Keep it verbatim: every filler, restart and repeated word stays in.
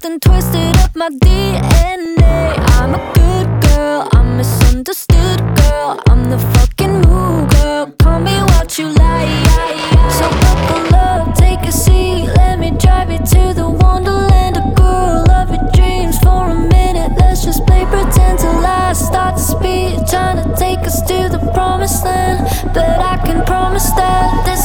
and twisted up my D N A. I'm a good girl, I'm misunderstood girl, I'm the fucking mood girl, call me what you like. So buckle up, take a seat, let me drive you to the wonderland. A girl of your dreams for a minute, let's just play pretend till I start to speak, trying to take us to the promised land. But I can promise that this